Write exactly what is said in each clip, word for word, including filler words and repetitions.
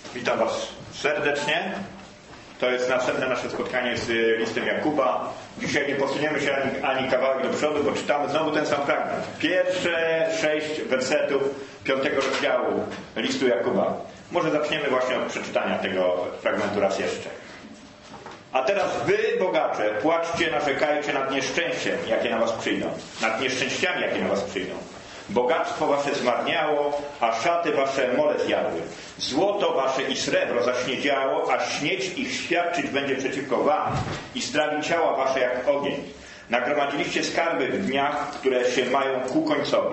Witam Was serdecznie. To jest następne nasze spotkanie z listem Jakuba. Dzisiaj nie posuniemy się ani, ani kawałek do przodu, bo czytamy znowu ten sam fragment. Pierwsze sześć wersetów piątego rozdziału listu Jakuba. Może zaczniemy właśnie od przeczytania tego fragmentu raz jeszcze. A teraz wy, bogacze, płaczcie, narzekajcie nad nieszczęściem, jakie na was przyjdą. Nad nieszczęściami, jakie na was przyjdą. Bogactwo wasze zmarniało, a szaty wasze mole zjadły. Złoto wasze i srebro zaśniedziało, a śnieć ich świadczyć będzie przeciwko wam i strawi ciała wasze jak ogień. Nagromadziliście skarby w dniach, które się mają ku końcowi.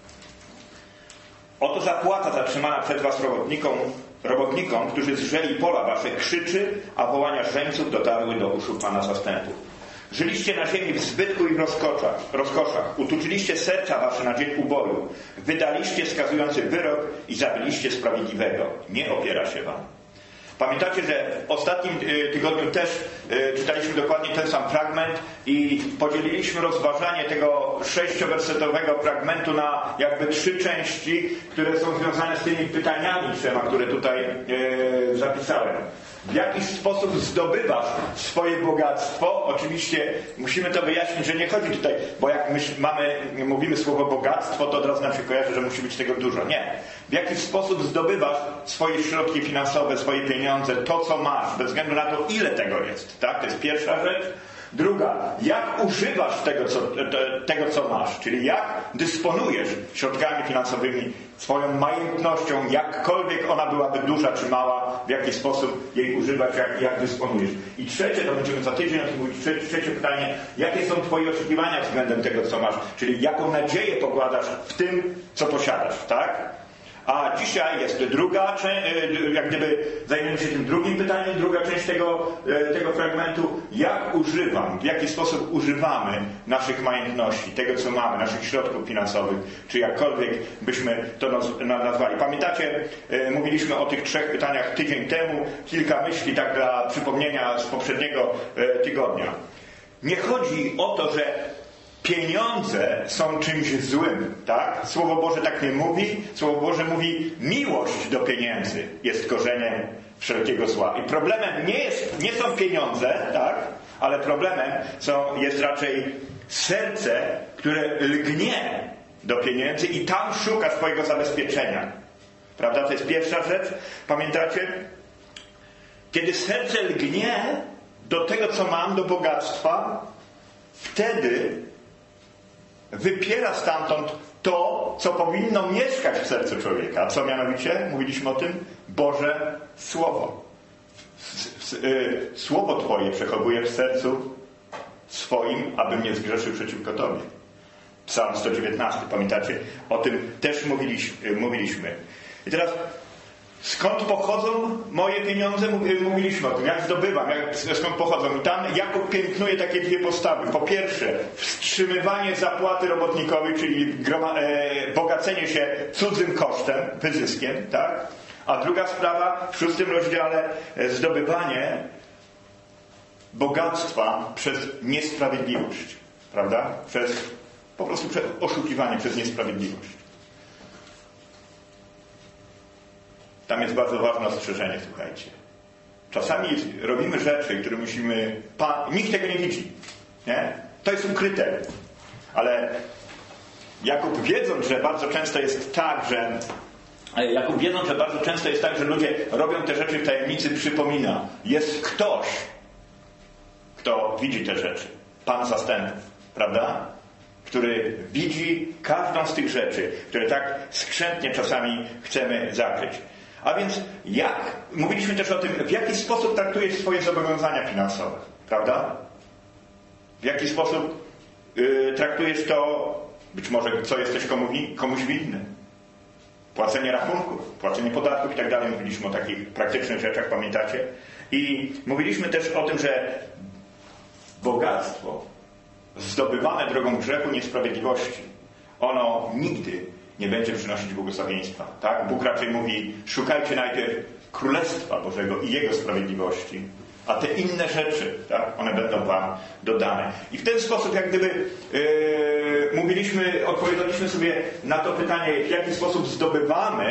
Oto zapłata zatrzymana przed was robotnikom, robotnikom, którzy zrzeli pola wasze, krzyczy, a wołania żeńców dotarły do uszu Pana zastępów. Żyliście na ziemi w zbytku i w rozkoszach, rozkoszach. Utuczyliście serca wasze na dzień uboju. Wydaliście skazujący wyrok i zabiliście sprawiedliwego. Nie opiera się wam. Pamiętacie, że w ostatnim tygodniu też czytaliśmy dokładnie ten sam fragment i podzieliliśmy rozważanie tego sześciowersetowego fragmentu na jakby trzy części, które są związane z tymi pytaniami trzema, które tutaj zapisałem. W jaki sposób zdobywasz swoje bogactwo? Oczywiście musimy to wyjaśnić, że nie chodzi tutaj, bo jak my mamy, mówimy słowo bogactwo, to od razu nam się kojarzy, że musi być tego dużo. Nie. W jaki sposób zdobywasz swoje środki finansowe, swoje pieniądze, to co masz, bez względu na to, ile tego jest. Tak? To jest pierwsza rzecz. Druga, jak używasz tego co, tego, co masz, czyli jak dysponujesz środkami finansowymi, swoją majątnością, jakkolwiek ona byłaby duża czy mała, w jaki sposób jej używać, jak, jak dysponujesz. I trzecie, to będziemy za tydzień o tym mówić, trzecie, trzecie pytanie, jakie są Twoje oczekiwania względem tego, co masz, czyli jaką nadzieję pokładasz w tym, co posiadasz, tak? A dzisiaj jest druga część, jak gdyby zajmiemy się tym drugim pytaniem, druga część tego, tego fragmentu. Jak używam, w jaki sposób używamy naszych majątności, tego co mamy, naszych środków finansowych, czy jakkolwiek byśmy to nazwali. Pamiętacie, mówiliśmy o tych trzech pytaniach tydzień temu, kilka myśli tak dla przypomnienia z poprzedniego tygodnia. Nie chodzi o to, że pieniądze są czymś złym, tak? Słowo Boże tak nie mówi. Słowo Boże mówi, miłość do pieniędzy jest korzeniem wszelkiego zła. I problemem nie, jest, nie są pieniądze, tak? Ale problemem są, jest raczej serce, które lgnie do pieniędzy i tam szuka swojego zabezpieczenia. Prawda? To jest pierwsza rzecz. Pamiętacie? Kiedy serce lgnie do tego, co mam, do bogactwa, wtedy wypiera stamtąd to, co powinno mieszkać w sercu człowieka. Co mianowicie? Mówiliśmy o tym? Boże Słowo. Słowo Twoje przechowuję w sercu swoim, abym nie zgrzeszył przeciwko Tobie. Psalm sto dziewiętnasty, pamiętacie? O tym też mówiliśmy. I teraz, skąd pochodzą moje pieniądze? Mówiliśmy o tym, jak zdobywam, jak, skąd pochodzą. I tam Jakub piętnuje takie dwie postawy. Po pierwsze, wstrzymywanie zapłaty robotnikowi, czyli groma, e, bogacenie się cudzym kosztem, wyzyskiem, tak? A druga sprawa, w szóstym rozdziale, e, zdobywanie bogactwa przez niesprawiedliwość, prawda? Przez, po prostu przez oszukiwanie, przez niesprawiedliwość. Tam jest bardzo ważne ostrzeżenie, słuchajcie. Czasami robimy rzeczy, które musimy... Pan, nikt tego nie widzi. Nie? To jest ukryte. Ale Jakub wiedząc, że bardzo często jest tak, że... Jakub wiedząc, że bardzo często jest tak, że ludzie robią te rzeczy w tajemnicy, przypomina. Jest ktoś, kto widzi te rzeczy. Pan zastępów. Prawda? Który widzi każdą z tych rzeczy, które tak skrzętnie czasami chcemy zakryć. A więc jak? Mówiliśmy też o tym, w jaki sposób traktujesz swoje zobowiązania finansowe, prawda? W jaki sposób yy, traktujesz to, być może co jesteś komuś, komuś winny. Płacenie rachunków, płacenie podatków i tak dalej. Mówiliśmy o takich praktycznych rzeczach, pamiętacie? I mówiliśmy też o tym, że bogactwo zdobywane drogą grzechu, niesprawiedliwości, ono nigdy nie będzie przynosić błogosławieństwa. Tak? Bóg raczej mówi, szukajcie najpierw Królestwa Bożego i Jego sprawiedliwości, a te inne rzeczy, tak? One będą wam dodane. I w ten sposób jak gdyby yy, mówiliśmy, odpowiadaliśmy sobie na to pytanie, w jaki sposób zdobywamy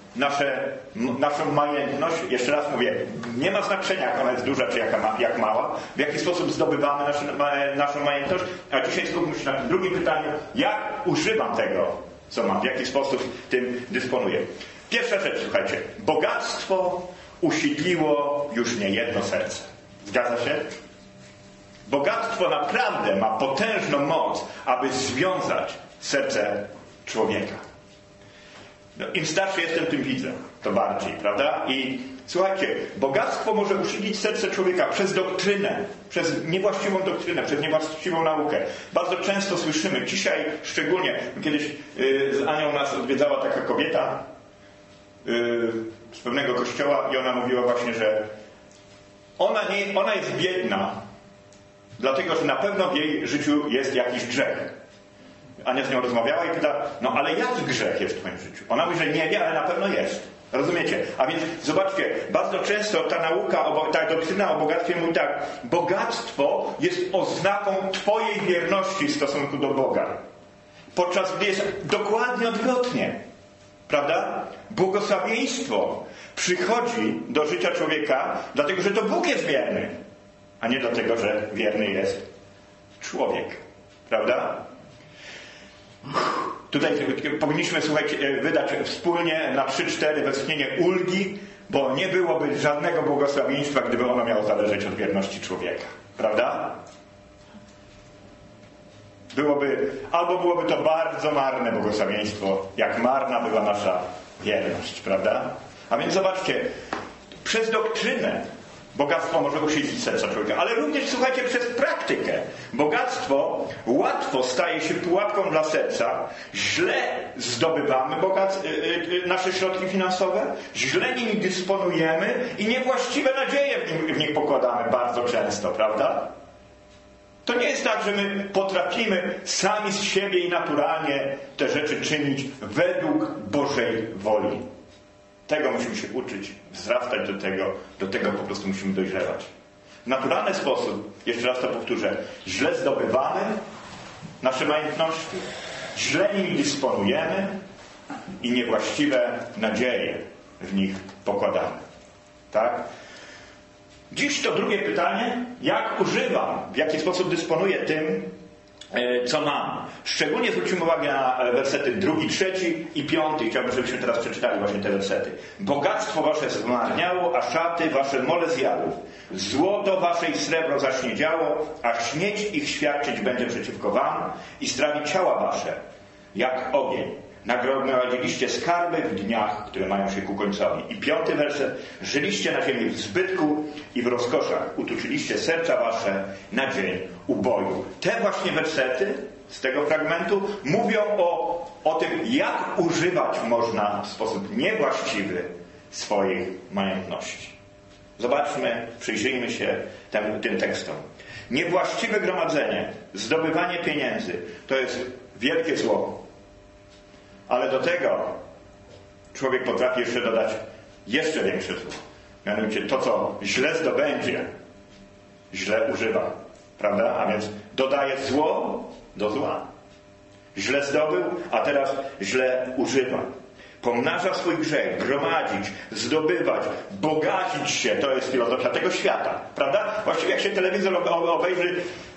nasze, naszą majętność, jeszcze raz mówię, nie ma znaczenia, jak ona jest duża, czy jaka ma, jak mała, w jaki sposób zdobywamy nasze, naszą majętność, a dzisiaj skupmy się na tym drugim pytaniu, jak używam tego, co mam, w jaki sposób tym dysponuję. Pierwsza rzecz, słuchajcie, bogactwo usidliło już nie jedno serce. Zgadza się? Bogactwo naprawdę ma potężną moc, aby związać serce człowieka. No, im starszy jestem, tym widzę to bardziej, prawda? I słuchajcie, bogactwo może usidlić serce człowieka przez doktrynę, przez niewłaściwą doktrynę, przez niewłaściwą naukę. Bardzo często słyszymy, dzisiaj szczególnie, kiedyś yy, z Anią nas odwiedzała taka kobieta yy, z pewnego kościoła i ona mówiła właśnie, że ona, nie, ona jest biedna, dlatego, że na pewno w jej życiu jest jakiś grzech. Ania z nią rozmawiała i pyta, no ale jaki grzech jest w twoim życiu? Ona mówi, że nie wie, ale na pewno jest. Rozumiecie? A więc zobaczcie, bardzo często ta nauka, ta doktryna o bogactwie mówi tak, bogactwo jest oznaką twojej wierności w stosunku do Boga. Podczas gdy jest dokładnie odwrotnie. Prawda? Błogosławieństwo przychodzi do życia człowieka, dlatego, że to Bóg jest wierny, a nie dlatego, że wierny jest człowiek. Prawda? Tutaj powinniśmy, słuchajcie, wydać wspólnie na trzy cztery westchnienie ulgi, bo nie byłoby żadnego błogosławieństwa, gdyby ono miało zależeć od wierności człowieka. Prawda? Byłoby, albo byłoby to bardzo marne błogosławieństwo, jak marna była nasza wierność. Prawda? A więc zobaczcie, przez doktrynę bogactwo może usiedlić serca człowieka, ale również, słuchajcie, przez praktykę. Bogactwo łatwo staje się pułapką dla serca. Źle zdobywamy bogac- nasze środki finansowe, źle nimi dysponujemy i niewłaściwe nadzieje w, nim, w nich pokładamy bardzo często, prawda? To nie jest tak, że my potrafimy sami z siebie i naturalnie te rzeczy czynić według Bożej woli. Tego musimy się uczyć, wzrastać do tego, do tego po prostu musimy dojrzewać. W naturalny sposób, jeszcze raz to powtórzę, źle zdobywamy nasze majątności, źle nimi dysponujemy i niewłaściwe nadzieje w nich pokładamy. Tak? Dziś to drugie pytanie, jak używam, w jaki sposób dysponuję tym, co mam. Szczególnie zwrócimy uwagę na wersety drugi, trzeci i piąty. Chciałbym, żebyśmy teraz przeczytali właśnie te wersety. Bogactwo wasze zmarniało, a szaty wasze mole zjadły. Złoto wasze i srebro zaśniedziało, a śmieć ich świadczyć będzie przeciwko wam i strawi ciała wasze, jak ogień. Nagromadziliście skarby w dniach, które mają się ku końcowi. I piąty werset. Żyliście na ziemi w zbytku i w rozkoszach. Utuczyliście serca wasze na dzień uboju. Te właśnie wersety z tego fragmentu mówią o, o tym, jak używać można w sposób niewłaściwy swoich majątności. Zobaczmy, przyjrzyjmy się temu, tym tekstom. Niewłaściwe gromadzenie, zdobywanie pieniędzy to jest wielkie zło. Ale do tego człowiek potrafi jeszcze dodać jeszcze większe zło. Mianowicie to, co źle zdobędzie, źle używa. Prawda? A więc dodaje zło do zła. Źle zdobył, a teraz źle używa. Pomnaża swój grzech, gromadzić, zdobywać, bogacić się. To jest filozofia tego świata. Prawda? Właściwie jak się telewizor obejrzy,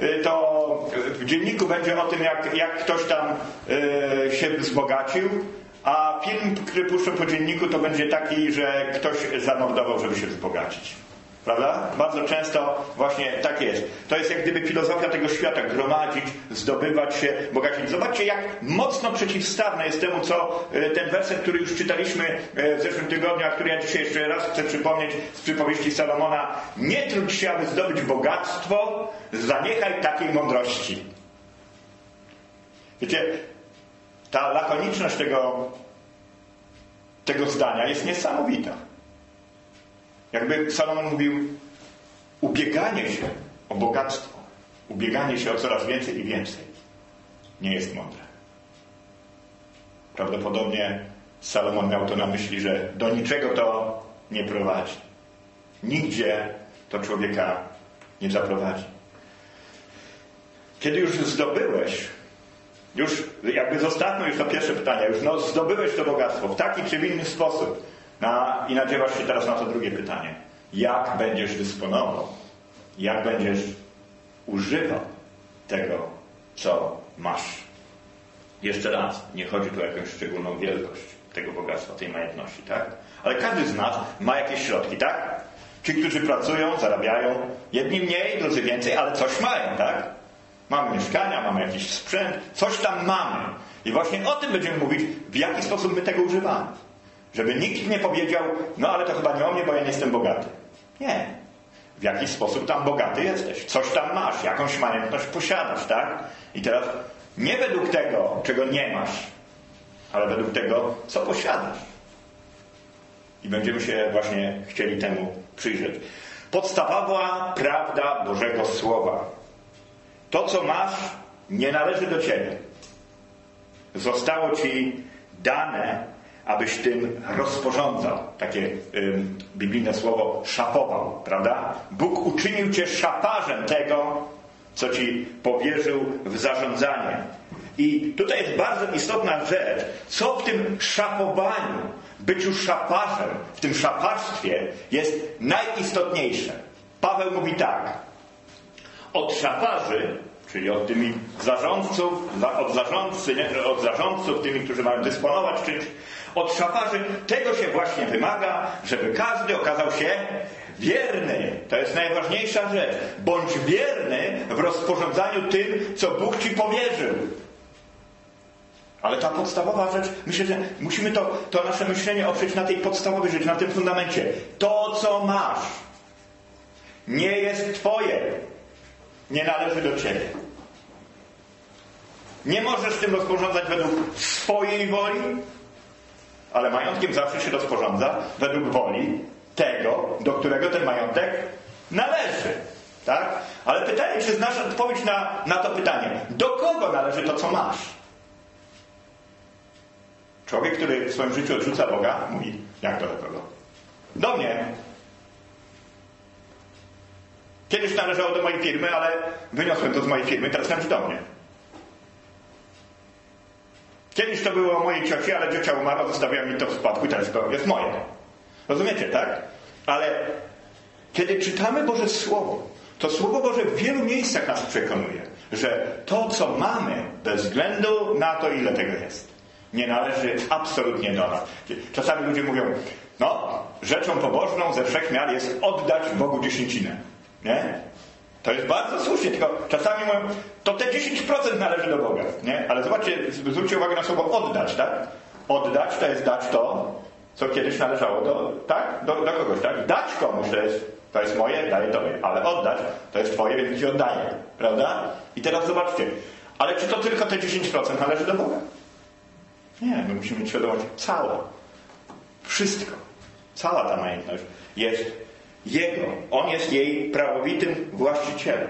to w dzienniku będzie o tym, jak, jak ktoś tam yy, się wzbogacił, a film, który puszczą po dzienniku, to będzie taki, że ktoś zamordował, żeby się wzbogacić. Prawda? Bardzo często właśnie tak jest. To jest jak gdyby filozofia tego świata. Gromadzić, zdobywać się, bogacić. Zobaczcie, jak mocno przeciwstawne jest temu, co ten werset, który już czytaliśmy w zeszłym tygodniu, a który ja dzisiaj jeszcze raz chcę przypomnieć z przypowieści Salomona. Nie trudź się, aby zdobyć bogactwo, zaniechaj takiej mądrości. Wiecie, ta lakoniczność tego, tego zdania jest niesamowita. Jakby Salomon mówił, ubieganie się o bogactwo, ubieganie się o coraz więcej i więcej nie jest mądre. Prawdopodobnie Salomon miał to na myśli, że do niczego to nie prowadzi. Nigdzie to człowieka nie zaprowadzi. Kiedy już zdobyłeś Już jakby zostawmy już to pierwsze pytanie. Już no, zdobyłeś to bogactwo w taki czy w inny sposób. Na, I nadziewasz się teraz na to drugie pytanie. Jak będziesz dysponował? Jak będziesz używał tego, co masz? Jeszcze raz, nie chodzi tu o jakąś szczególną wielkość tego bogactwa, tej majątności, tak? Ale każdy z nas ma jakieś środki, tak? Ci, którzy pracują, zarabiają, jedni mniej, drudzy więcej, ale coś mają, tak? Mamy mieszkania, mamy jakiś sprzęt, coś tam mamy. I właśnie o tym będziemy mówić, w jaki sposób my tego używamy. Żeby nikt nie powiedział, no ale to chyba nie o mnie, bo ja nie jestem bogaty. Nie. W jaki sposób tam bogaty jesteś. Coś tam masz, jakąś majątność posiadasz, tak? I teraz nie według tego, czego nie masz, ale według tego, co posiadasz. I będziemy się właśnie chcieli temu przyjrzeć. Podstawowa prawda Bożego Słowa. To, co masz, nie należy do ciebie. Zostało ci dane, abyś tym rozporządzał. Takie ym, biblijne słowo szapował, prawda? Bóg uczynił cię szaparzem tego, co ci powierzył w zarządzanie. I tutaj jest bardzo istotna rzecz, co w tym szapowaniu, byciu szaparzem, w tym szaparstwie jest najistotniejsze. Paweł mówi tak. Od szaparzy, czyli od tymi zarządców, od zarządcy, nie, od zarządców, tymi, którzy mają dysponować czymś, od szaparzy tego się właśnie wymaga, żeby każdy okazał się wierny. To jest najważniejsza rzecz. Bądź wierny w rozporządzaniu tym, co Bóg ci powierzył. Ale ta podstawowa rzecz, myślę, że musimy to, to nasze myślenie oprzeć na tej podstawowej rzeczy, na tym fundamencie. To, co masz, nie jest twoje. Nie należy do ciebie. Nie możesz tym rozporządzać według swojej woli, ale majątkiem zawsze się rozporządza według woli tego, do którego ten majątek należy. Tak? Ale pytanie, czy znasz odpowiedź na, na to pytanie? Do kogo należy to, co masz? Człowiek, który w swoim życiu odrzuca Boga, mówi, jak to do kogo? Do mnie. Kiedyś należało do mojej firmy, ale wyniosłem to z mojej firmy, teraz należy do mnie. Kiedyś to było mojej cioci, ale ciocia umarła, zostawiła mi to w spadku i teraz to jest moje. Rozumiecie, tak? Ale kiedy czytamy Boże Słowo, to Słowo Boże w wielu miejscach nas przekonuje, że to, co mamy, bez względu na to, ile tego jest, nie należy absolutnie do nas. Czasami ludzie mówią, no, rzeczą pobożną ze wszechmiar jest oddać Bogu dziesięcinę. Nie? To jest bardzo słusznie, tylko czasami mówią, to te dziesięć procent należy do Boga. Nie? Ale zobaczcie, zwróćcie uwagę na słowo oddać, tak? Oddać to jest dać to, co kiedyś należało do, tak? do, do kogoś, tak? Dać komuś to jest, to jest moje, daję tobie. Ale oddać to jest twoje, więc ci oddaję. Prawda? I teraz zobaczcie, ale czy to tylko te dziesięć procent należy do Boga? Nie, my musimy mieć świadomość, cała, wszystko, cała ta majątność jest Jego. On jest jej prawowitym właścicielem.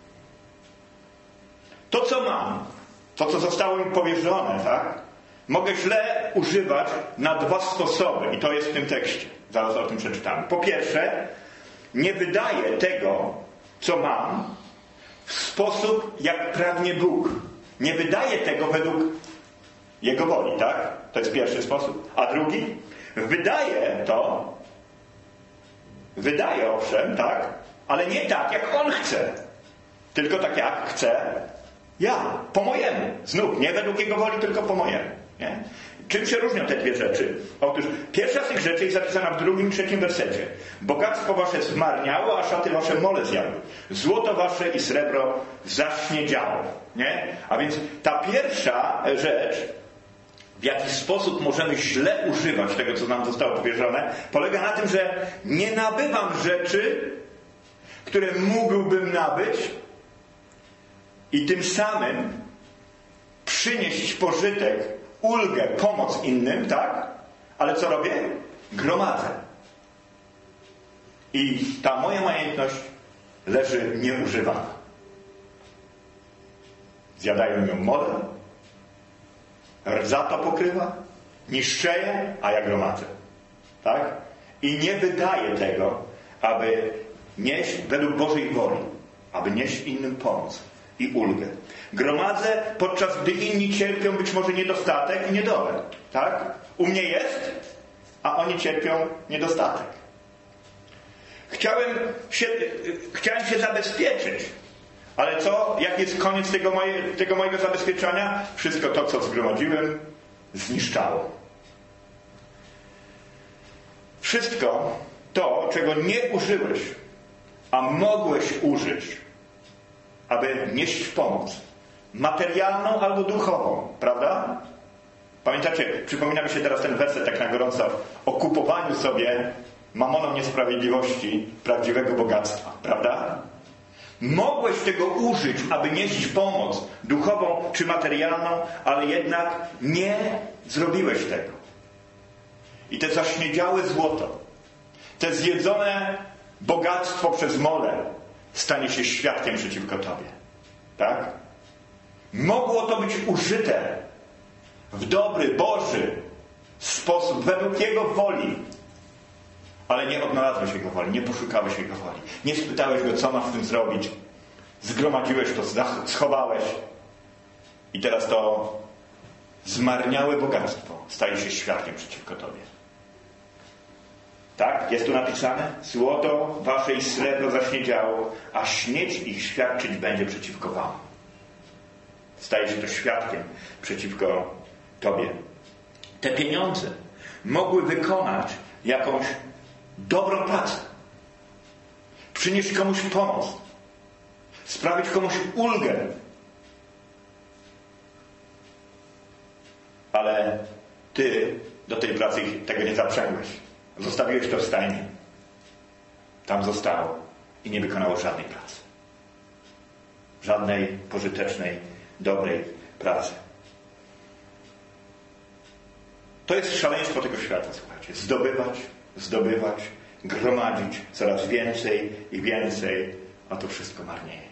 To, co mam, to, co zostało mi powierzone, tak, mogę źle używać na dwa sposoby. I to jest w tym tekście. Zaraz o tym przeczytamy. Po pierwsze, nie wydaję tego, co mam, w sposób, jak pragnie Bóg. Nie wydaję tego według Jego woli, tak? To jest pierwszy sposób. A drugi, wydaję to, wydaje owszem, tak, ale nie tak, jak on chce. Tylko tak, jak chcę ja. Po mojemu. Znów, nie według jego woli, tylko po mojemu. Nie? Czym się różnią te dwie rzeczy? Otóż pierwsza z tych rzeczy jest zapisana w drugim, trzecim wersecie. Bogactwo wasze zmarniało, a szaty wasze mole zjadły. Złoto wasze i srebro zaśniedziało. Nie? A więc ta pierwsza rzecz, w jaki sposób możemy źle używać tego, co nam zostało powierzone, polega na tym, że nie nabywam rzeczy, które mógłbym nabyć i tym samym przynieść pożytek, ulgę, pomoc innym, tak? Ale co robię? Gromadzę. I ta moja majątność leży nieużywana. Zjadają ją mole, rdza to pokrywa, niszczeje, a ja gromadzę. Tak? I nie wydaję tego, aby nieść według Bożej woli, aby nieść innym pomoc. i ulgę. Gromadzę, podczas gdy inni cierpią być może niedostatek i niedolę. Tak? U mnie jest, a oni cierpią niedostatek. Chciałem się, chciałem się zabezpieczyć. Ale co? Jak jest koniec tego, moje, tego mojego zabezpieczenia? Wszystko to, co zgromadziłem, zniszczało. Wszystko to, czego nie użyłeś, a mogłeś użyć, aby nieść pomoc. Materialną albo duchową. Prawda? Pamiętacie? Przypomina mi się teraz ten werset tak na gorąco. O kupowaniu sobie mamoną niesprawiedliwości prawdziwego bogactwa. Prawda? Mogłeś tego użyć, aby nieść pomoc duchową czy materialną, ale jednak nie zrobiłeś tego. I te zaśniedziałe złoto, te zjedzone bogactwo przez mole stanie się świadkiem przeciwko tobie. Tak? Mogło to być użyte w dobry, Boży sposób, według Jego woli. Ale nie odnalazłeś Jego woli, nie poszukałeś Jego woli. Nie spytałeś Go, co masz z tym zrobić. Zgromadziłeś to, schowałeś. I teraz to zmarniałe bogactwo staje się świadkiem przeciwko tobie. Tak? Jest tu napisane? Złoto wasze i srebro zaśniedziało, a śnieć ich świadczyć będzie przeciwko wam. Staje się to świadkiem przeciwko tobie. Te pieniądze mogły wykonać jakąś dobrą pracę. Przynieść komuś pomoc. Sprawić komuś ulgę. Ale ty do tej pracy tego nie zaprzęgłeś. Zostawiłeś to w stajni. Tam zostało i nie wykonało żadnej pracy. Żadnej pożytecznej, dobrej pracy. To jest szaleństwo tego świata, słuchajcie. Zdobywać, zdobywać, gromadzić coraz więcej i więcej, a to wszystko marnieje.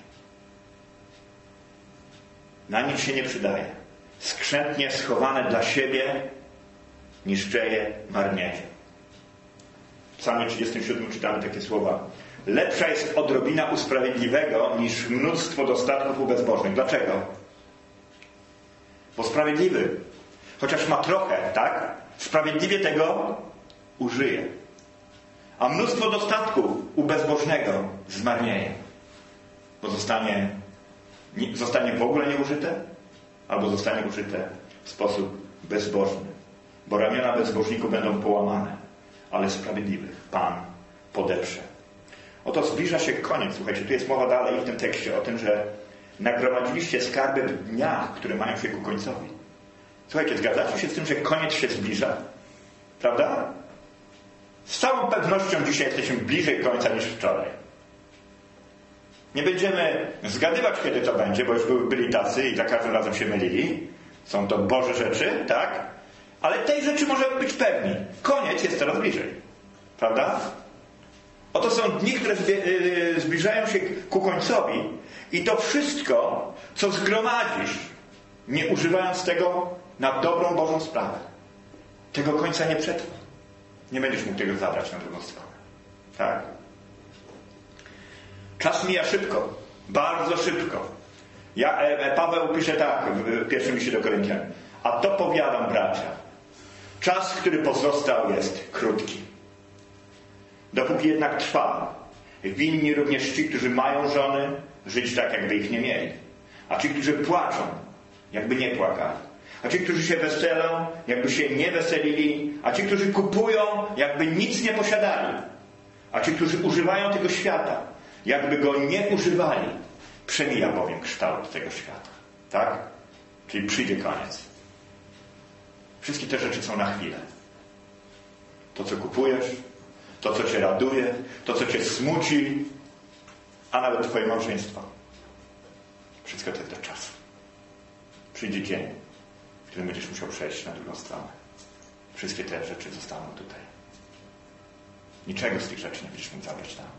Na nic się nie przydaje. Skrzętnie schowane dla siebie niszczeje, marnieje. W Psalmie trzydziestym siódmym czytamy takie słowa. Lepsza jest odrobina u sprawiedliwego niż mnóstwo dostatków u bezbożnych. Dlaczego? Bo sprawiedliwy, chociaż ma trochę, tak? Sprawiedliwie tego użyje. A mnóstwo dostatków u bezbożnego zmarnieje. Bo zostanie, nie, zostanie w ogóle nieużyte, albo zostanie użyte w sposób bezbożny. Bo ramiona bezbożników będą połamane, ale sprawiedliwych Pan podeprze. Oto zbliża się koniec. Słuchajcie, tu jest mowa dalej w tym tekście o tym, że nagromadziliście skarby w dniach, które mają się ku końcowi. Słuchajcie, zgadzacie się z tym, że koniec się zbliża? Prawda? Z całą pewnością dzisiaj jesteśmy bliżej końca niż wczoraj. Nie będziemy zgadywać, kiedy to będzie, bo już byli tacy i za każdym razem się mylili. Są to Boże rzeczy, tak? Ale tej rzeczy możemy być pewni. Koniec jest coraz bliżej. Prawda? Oto są dni, które zbliżają się ku końcowi i to wszystko, co zgromadzisz, nie używając tego na dobrą Bożą sprawę, tego końca nie przetrwa. Nie będziesz mógł tego zabrać na drugą stronę. Tak? Czas mija szybko. Bardzo szybko. Ja, Paweł pisze tak w pierwszym liście do Koryntian. A to powiadam, bracia. Czas, który pozostał, jest krótki. Dopóki jednak trwa, winni również ci, którzy mają żony, żyć tak, jakby ich nie mieli. A ci, którzy płaczą, jakby nie płakali. A ci, którzy się weselą, jakby się nie weselili. A ci, którzy kupują, jakby nic nie posiadali. A ci, którzy używają tego świata, jakby go nie używali. Przemija bowiem kształt tego świata. Tak? Czyli przyjdzie koniec. Wszystkie te rzeczy są na chwilę. To, co kupujesz, to, co cię raduje, to, co cię smuci, a nawet twoje małżeństwo. Wszystko to jest do czasu. Przyjdzie dzień, w którym będziesz musiał przejść na drugą stronę. Wszystkie te rzeczy zostaną tutaj. Niczego z tych rzeczy nie będziesz mógł zabrać tam.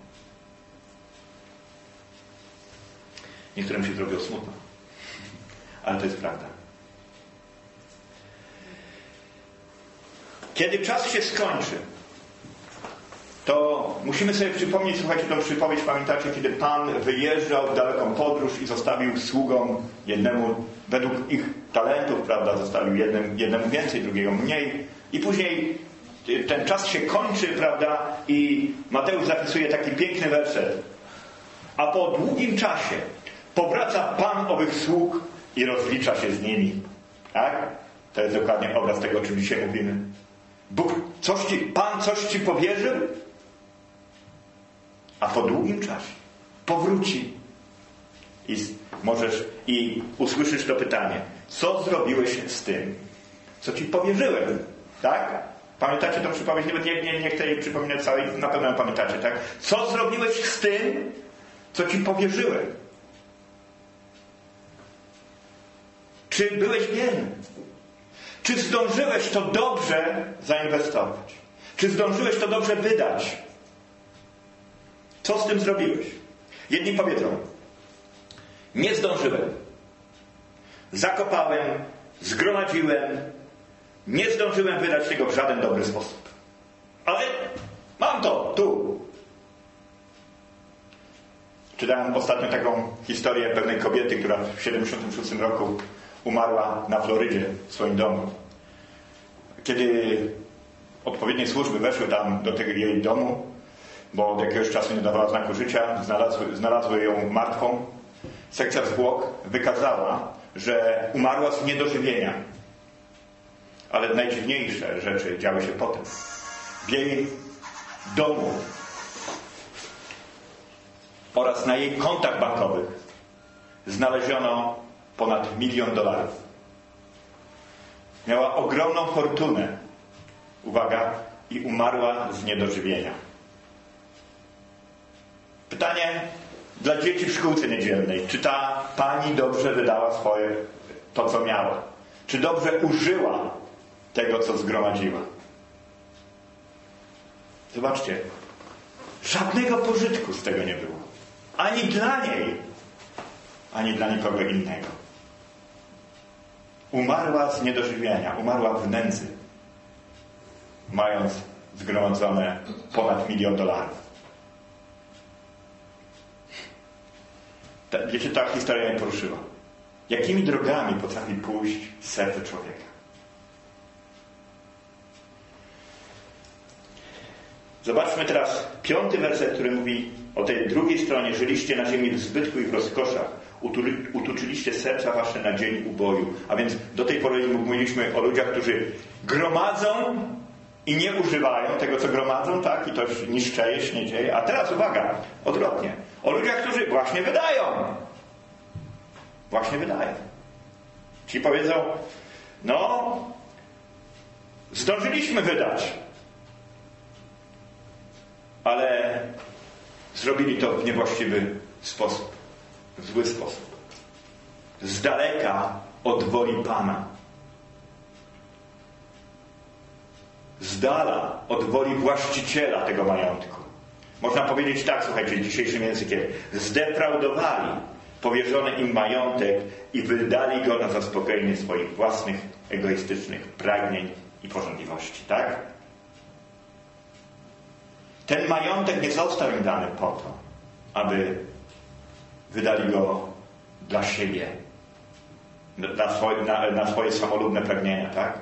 Niektórym się zrobiło smutno. Ale to jest prawda. Kiedy czas się skończy, to musimy sobie przypomnieć, słuchajcie, tą przypowieść, pamiętacie, kiedy Pan wyjeżdżał w daleką podróż i zostawił sługom jednemu, według ich talentów, prawda, zostawił jednym, jednemu więcej, drugiego mniej i później ten czas się kończy, prawda, i Mateusz zapisuje taki piękny werset. A po długim czasie powraca Pan owych sług i rozlicza się z nimi. Tak? To jest dokładnie obraz tego, o czym dzisiaj mówimy. Bóg coś ci, Pan coś ci powierzył, a po długim czasie powróci i możesz i usłyszysz to pytanie: co zrobiłeś z tym, co ci powierzyłem? Tak? Pamiętacie tą przypowieść? Nie, nie, nie chcę jej przypominać całej, na pewno ją pamiętacie, tak? Co zrobiłeś z tym, co ci powierzyłem? Czy byłeś wierny? Czy zdążyłeś to dobrze zainwestować? Czy zdążyłeś to dobrze wydać? Co z tym zrobiłeś? Jedni powiedzą: nie zdążyłem. Zakopałem, zgromadziłem, nie zdążyłem wydać tego w żaden dobry sposób. Ale mam to, tu. Czytałem ostatnio taką historię pewnej kobiety, która w siedemdziesiątym szóstym roku umarła na Florydzie w swoim domu. Kiedy odpowiednie służby weszły tam do tego jej domu, bo od jakiegoś czasu nie dawała znaku życia, znalazły, znalazły ją martwą, sekcja zwłok wykazała, że umarła z niedożywienia. Ale najdziwniejsze rzeczy działy się potem. W jej domu oraz na jej kontach bankowych znaleziono ponad milion dolarów. Miała ogromną fortunę, uwaga, i umarła z niedożywienia. Pytanie dla dzieci w szkółce niedzielnej: czy ta pani dobrze wydała swoje, to co miała? Czy dobrze użyła tego, co zgromadziła? Zobaczcie, żadnego pożytku z tego nie było. Ani dla niej, ani dla nikogo innego. Umarła z niedożywienia, umarła w nędzy, mając zgromadzone ponad milion dolarów. Ta, wiecie, ta historia mnie poruszyła. Jakimi drogami potrafi pójść serce człowieka? Zobaczmy teraz piąty werset, który mówi o tej drugiej stronie. Żyliście na ziemi w zbytku i w rozkoszach. Utuczyliście serca wasze na dzień uboju. A więc do tej pory mówiliśmy o ludziach, którzy gromadzą i nie używają tego, co gromadzą, tak? I to niszczeje się, nie dzieje. A teraz uwaga, odwrotnie. O ludziach, którzy właśnie wydają. Właśnie wydają. Ci powiedzą: no, zdążyliśmy wydać, ale zrobili to w niewłaściwy sposób, w zły sposób. Z daleka od woli Pana. Z dala od woli właściciela tego majątku. Można powiedzieć tak, słuchajcie, dzisiejszym językiem: zdefraudowali powierzony im majątek i wydali go na zaspokojenie swoich własnych egoistycznych pragnień i pożądliwości, tak? Ten majątek nie został im dany po to, aby wydali go dla siebie, na swoje, na, na swoje samolubne pragnienia, tak?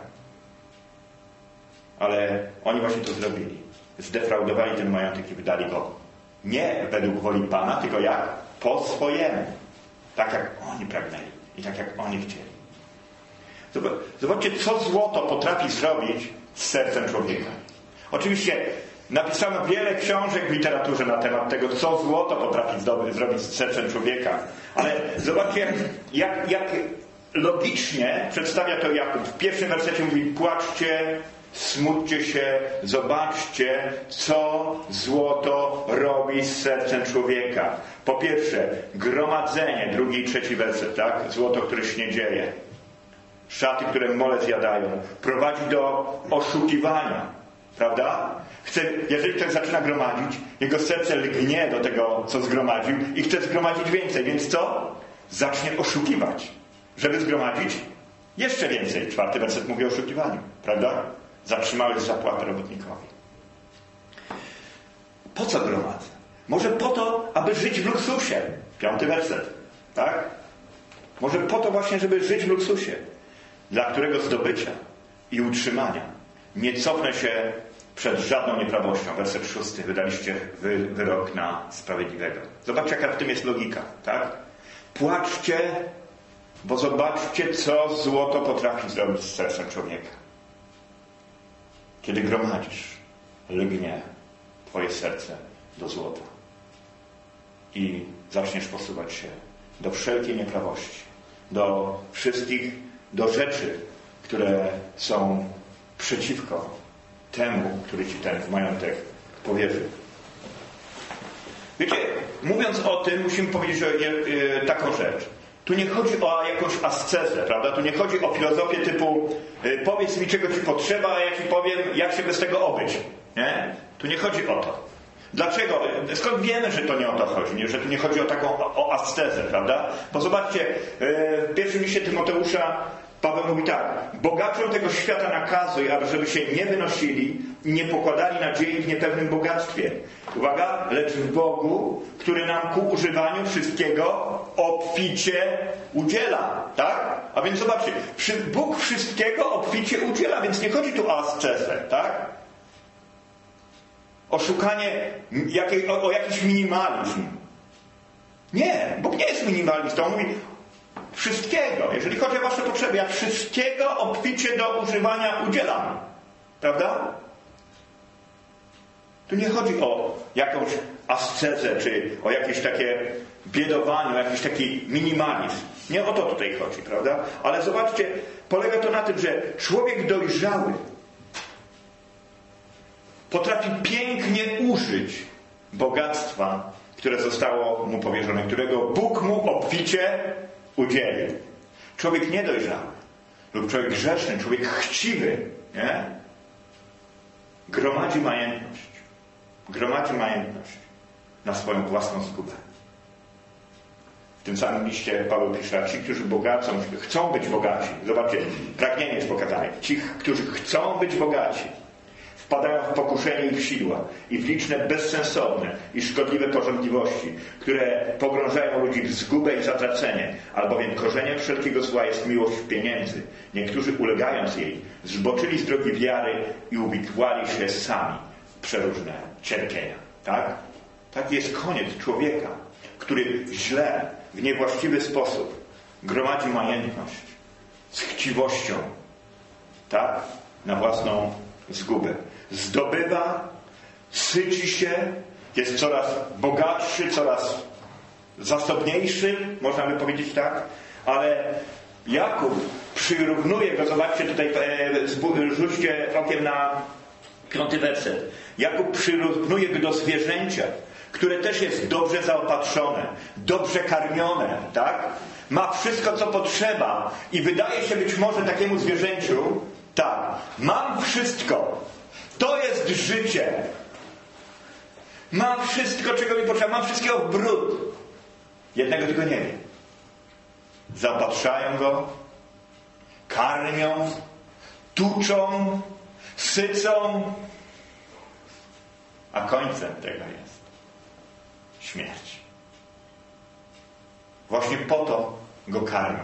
Ale oni właśnie to zrobili. Zdefraudowali ten majątek i wydali go nie według woli Pana, tylko jak? Po swojemu. Tak jak oni pragnęli i tak jak oni chcieli. Zobaczcie, co złoto potrafi zrobić z sercem człowieka. Oczywiście napisano wiele książek w literaturze na temat tego, co złoto potrafi zrobić z sercem człowieka. Ale zobaczcie, jak, jak logicznie przedstawia to Jakub. W pierwszym wersecie mówi: płaczcie, smućcie się, zobaczcie, co złoto robi z sercem człowieka. Po pierwsze, gromadzenie, drugi i trzeci werset, tak? Złoto, które śniedzieje. Szaty, które mole zjadają. Prowadzi do oszukiwania. Prawda? Chce, jeżeli ktoś zaczyna gromadzić, jego serce lgnie do tego, co zgromadził i chce zgromadzić więcej. Więc co? Zacznie oszukiwać. Żeby zgromadzić jeszcze więcej. Czwarty werset mówi o oszukiwaniu. Prawda? Zatrzymałeś zapłatę robotnikowi. Po co gromadzę? Może po to, aby żyć w luksusie. Piąty werset. Tak? Może po to właśnie, żeby żyć w luksusie, dla którego zdobycia i utrzymania nie cofnę się przed żadną nieprawością. Werset szósty. Wydaliście wy, wyrok na sprawiedliwego. Zobaczcie, jaka w tym jest logika. Tak? Płaczcie, bo zobaczcie, co złoto potrafi zrobić z sercem człowieka. Kiedy gromadzisz, lgnie twoje serce do złota i zaczniesz posuwać się do wszelkiej nieprawości, do wszystkich, do rzeczy, które są przeciwko temu, który ci ten majątek powierzył. Wiecie, mówiąc o tym, musimy powiedzieć o, e, taką rzecz. Tu nie chodzi o jakąś ascezę, prawda? Tu nie chodzi o filozofię typu e, powiedz mi, czego ci potrzeba, a ja ci powiem, jak się bez tego obyć. Nie? Tu nie chodzi o to. Dlaczego? Skąd wiemy, że to nie o to chodzi? Nie? Że tu nie chodzi o taką o ascezę, prawda? Bo zobaczcie, e, w pierwszym liście Tymoteusza Paweł mówi tak. Bogaczom tego świata nakazuj, aby żeby się nie wynosili i nie pokładali nadziei w niepewnym bogactwie. Uwaga, lecz w Bogu, który nam ku używaniu wszystkiego obficie udziela. Tak? A więc zobaczcie, Bóg wszystkiego obficie udziela, więc nie chodzi tu o ascezę, tak? O szukanie jakiej, o, o jakiś minimalizm. Nie, Bóg nie jest minimalistą. On mówi wszystkiego. Jeżeli chodzi o wasze potrzeby, ja wszystkiego obficie do używania udzielam. Prawda? Tu nie chodzi o jakąś ascezę, czy o jakieś takie biedowanie, o jakiś taki minimalizm. Nie o to tutaj chodzi, prawda? Ale zobaczcie, polega to na tym, że człowiek dojrzały potrafi pięknie użyć bogactwa, które zostało mu powierzone, którego Bóg mu obficie udzielił. Człowiek niedojrzały lub człowiek grzeszny, człowiek chciwy, nie? Gromadzi majętność. Gromadzi majętność na swoją własną zgubę. W tym samym liście Paweł pisze, a ci, którzy bogacą, chcą być bogaci. Zobaczcie, pragnienie jest pokazane. Ci, którzy chcą być bogaci, wpadają w pokuszenie i w sidła i w liczne bezsensowne i szkodliwe pożądliwości, które pogrążają ludzi w zgubę i zatracenie, albowiem korzeniem wszelkiego zła jest miłość pieniędzy. Niektórzy ulegając jej, zboczyli z drogi wiary i uwikłali się sami w przeróżne cierpienia. Tak? Taki jest koniec człowieka, który źle, w niewłaściwy sposób gromadzi majętność z chciwością, tak? Na własną zgubę. Zdobywa, syci się, jest coraz bogatszy, coraz zasobniejszy, można by powiedzieć tak, ale Jakub przyrównuje go, zobaczcie tutaj, e, rzućcie okiem na piąty werset. Jakub przyrównuje go do zwierzęcia, które też jest dobrze zaopatrzone, dobrze karmione, tak? Ma wszystko, co potrzeba i wydaje się być może takiemu zwierzęciu, tak, mam wszystko. To jest życie. Mam wszystko, czego mi potrzeba. Mam wszystkiego w bród. Jednego tylko nie wiem. Zaopatrzają go, karmią, tuczą, sycą, a końcem tego jest śmierć. Właśnie po to go karmią,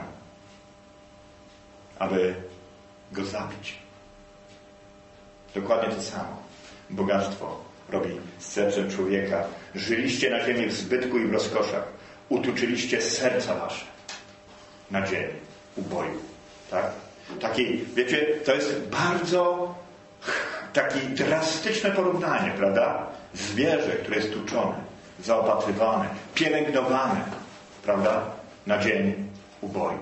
aby go zabić. Dokładnie to samo. Bogactwo robi z sercem człowieka. Żyliście na ziemi w zbytku i w rozkoszach. Utuczyliście serca wasze na ziemi, uboju. Tak? Taki, wiecie, to jest bardzo takie drastyczne porównanie, prawda? Zwierzę, które jest tuczone, zaopatrywane, pielęgnowane, prawda? Na dzień uboju.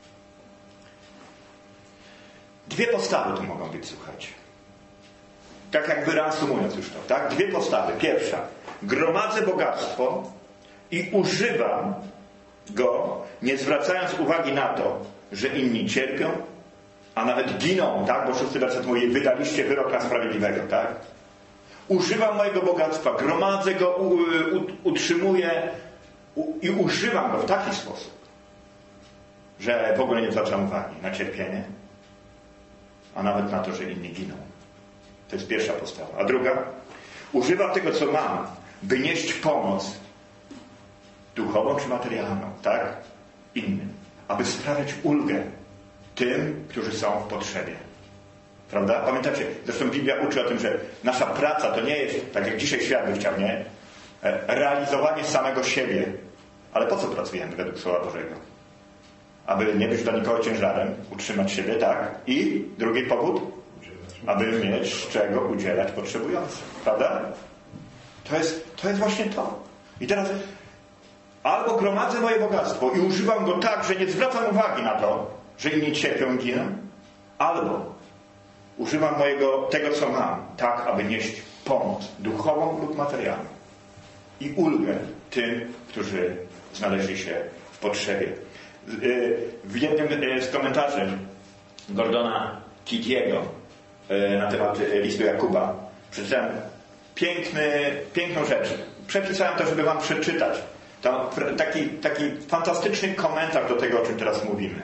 Dwie postawy tu mogą być, słuchajcie. Tak jakby reasumując już to, tak? Dwie postawy. Pierwsza. Gromadzę bogactwo i używam go, nie zwracając uwagi na to, że inni cierpią, a nawet giną, tak? Bo szósty werset mówi, wydaliście wyrok na sprawiedliwego, tak? Używam mojego bogactwa, gromadzę go, u, u, utrzymuję u, i używam go w taki sposób, że w ogóle nie zwracam uwagi na cierpienie, a nawet na to, że inni giną. To jest pierwsza postawa. A druga? Używam tego, co mam, by nieść pomoc duchową czy materialną, tak? Innym. Aby sprawiać ulgę tym, którzy są w potrzebie. Prawda? Pamiętacie? Zresztą Biblia uczy o tym, że nasza praca to nie jest, tak jak dzisiaj świat by chciał, nie? Realizowanie samego siebie. Ale po co pracujemy według Słowa Bożego? Aby nie być dla nikogo ciężarem, utrzymać siebie, tak? I drugi powód? Aby mieć z czego udzielać potrzebującym. Prawda? To jest, to jest właśnie to. I teraz albo gromadzę moje bogactwo i używam go tak, że nie zwracam uwagi na to, że inni cierpią i giną, albo używam mojego, tego, co mam, tak, aby nieść pomoc duchową lub materialną i ulgę tym, którzy znaleźli się w potrzebie. W jednym z komentarzy Gordona Kittiego na temat listu Jakuba przeczytałem piękny, piękną rzecz. Przepisałem to, żeby wam przeczytać. To taki, taki fantastyczny komentarz do tego, o czym teraz mówimy.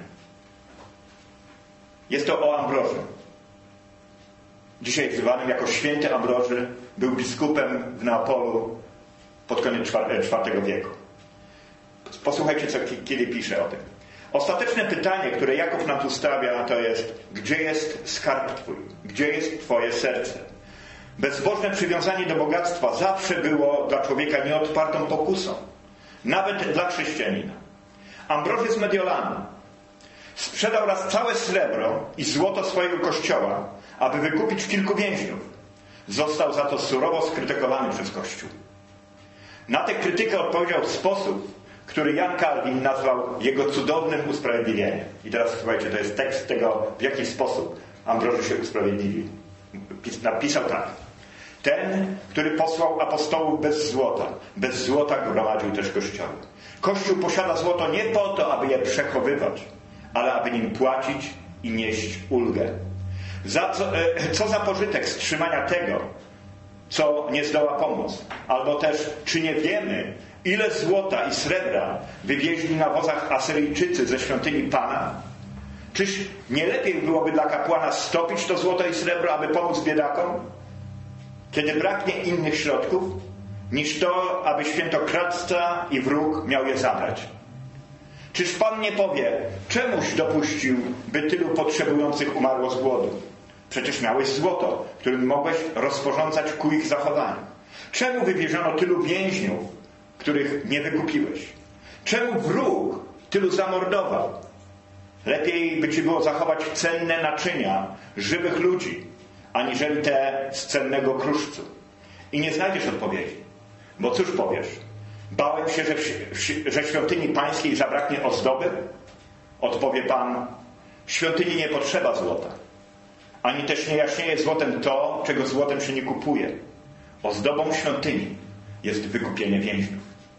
Jest to o Ambroży. Dzisiaj wzywanym jako święty Ambroży, był biskupem w Neapolu pod koniec czwartego wieku. Posłuchajcie, co kiedy pisze o tym. Ostateczne pytanie, które Jakub nam tu stawia, to jest: gdzie jest skarb Twój? Gdzie jest Twoje serce? Bezbożne przywiązanie do bogactwa zawsze było dla człowieka nieodpartą pokusą. Nawet dla chrześcijanina. Ambroży z Mediolanu sprzedał raz całe srebro i złoto swojego kościoła, aby wykupić kilku więźniów. Został za to surowo skrytykowany przez Kościół. Na tę krytykę odpowiedział w sposób, który Jan Kalwin nazwał jego cudownym usprawiedliwieniem. I teraz słuchajcie, to jest tekst tego, w jaki sposób Ambroży się usprawiedliwił. Napisał tak: ten, który posłał apostołów bez złota, bez złota gromadził też kościoły. Kościół posiada złoto nie po to, aby je przechowywać, ale aby nim płacić i nieść ulgę. Za co, co za pożytek z trzymania tego, co nie zdoła pomóc? Albo też, czy nie wiemy, ile złota i srebra wywieźli na wozach Asyryjczycy ze świątyni Pana? Czyż nie lepiej byłoby dla kapłana stopić to złoto i srebro, aby pomóc biedakom, kiedy braknie innych środków, niż to, aby świętokradca i wróg miał je zabrać? Czyż Pan nie powie, czemuś dopuścił, by tylu potrzebujących umarło z głodu? Przecież miałeś złoto, którym mogłeś rozporządzać ku ich zachowaniu. Czemu wywieziono tylu więźniów, których nie wykupiłeś? Czemu wróg tylu zamordował? Lepiej by ci było zachować cenne naczynia żywych ludzi, aniżeli te z cennego kruszcu. I nie znajdziesz odpowiedzi. Bo cóż powiesz? Bałem się, że, w, że świątyni pańskiej zabraknie ozdoby? Odpowie Pan: w świątyni nie potrzeba złota. Ani też nie jaśnieje złotem to, czego złotem się nie kupuje. Ozdobą świątyni jest wykupienie więźniów.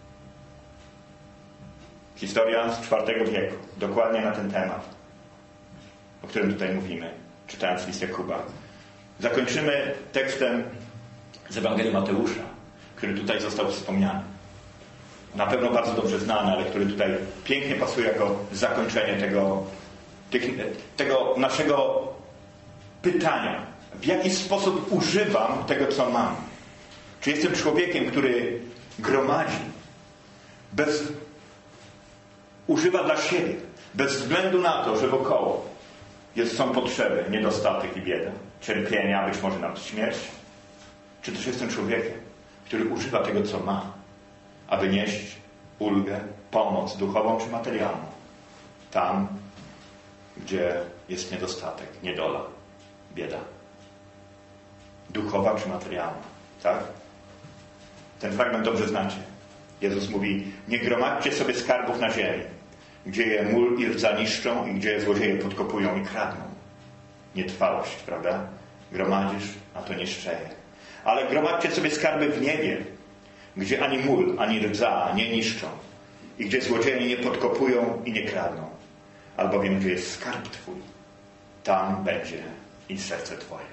Historia z czwartego wieku. Dokładnie na ten temat, o którym tutaj mówimy, czytając list Jakuba. Zakończymy tekstem z Ewangelii Mateusza, który tutaj został wspomniany. Na pewno bardzo dobrze znany, ale który tutaj pięknie pasuje jako zakończenie tego, tego naszego pytania. W jaki sposób używam tego, co mam? Czy jestem człowiekiem, który gromadzi, bez, używa dla siebie, bez względu na to, że wokoło jest, są potrzeby, niedostatek i bieda, cierpienia, być może nawet śmierć? Czy też jestem człowiekiem, który używa tego, co ma, aby nieść ulgę, pomoc duchową czy materialną tam, gdzie jest niedostatek, niedola, bieda? Duchowa czy materialna, tak? Ten fragment dobrze znacie. Jezus mówi: nie gromadźcie sobie skarbów na ziemi, gdzie je mól i rdza niszczą i gdzie złodzieje podkopują i kradną. Nietrwałość, prawda? Gromadzisz, a to niszczeje. Ale gromadźcie sobie skarby w niebie, gdzie ani mól, ani rdza nie niszczą i gdzie złodzieje nie podkopują i nie kradną. Albowiem gdzie jest skarb Twój, tam będzie i serce Twoje.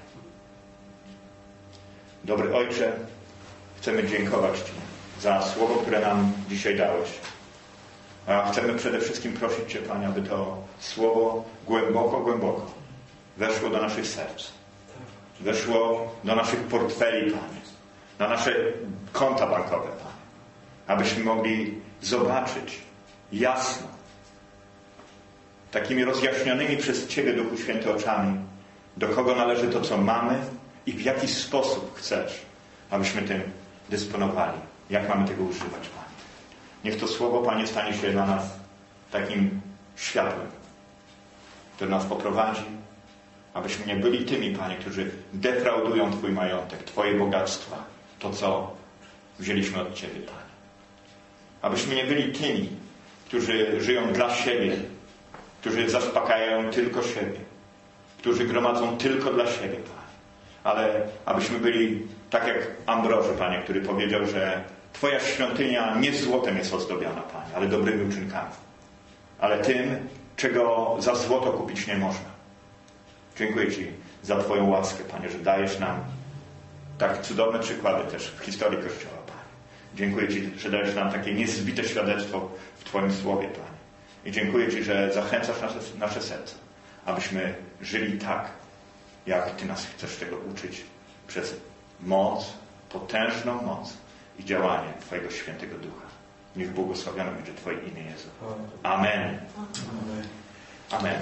Dobry Ojcze, chcemy dziękować Ci za słowo, które nam dzisiaj dałeś. A chcemy przede wszystkim prosić Cię, Panie, aby to słowo głęboko, głęboko weszło do naszych serc. Weszło do naszych portfeli, Panie. na nasze konta bankowe, Panie. Abyśmy mogli zobaczyć jasno, takimi rozjaśnionymi przez Ciebie, Duchu Święty, oczami, do kogo należy to, co mamy i w jaki sposób chcesz, abyśmy tym dysponowali. Jak mamy tego używać, Panie. Niech to słowo, Panie, stanie się dla nas takim światłem, które nas poprowadzi, abyśmy nie byli tymi, Panie, którzy defraudują Twój majątek, Twoje bogactwa, to, co wzięliśmy od Ciebie, Panie. Abyśmy nie byli tymi, którzy żyją dla siebie, którzy zaspokajają tylko siebie, którzy gromadzą tylko dla siebie, Panie. Ale abyśmy byli tak jak Ambroży, Panie, który powiedział, że Twoja świątynia nie złotem jest ozdobiona, Panie, ale dobrymi uczynkami. Ale tym, czego za złoto kupić nie można. Dziękuję Ci za Twoją łaskę, Panie, że dajesz nam tak cudowne przykłady też w historii Kościoła, Panie. Dziękuję Ci, że dajesz nam takie niezbite świadectwo w Twoim Słowie, Panie. I dziękuję Ci, że zachęcasz nasze, nasze serca, abyśmy żyli tak, jak Ty nas chcesz tego uczyć przez moc, potężną moc i działanie Twojego Świętego Ducha. Niech błogosławione będzie Twoje imię, Jezu. Amen. Amen.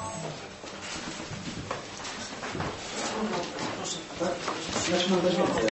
Proszę, tak? Znaczy mam dać więcej.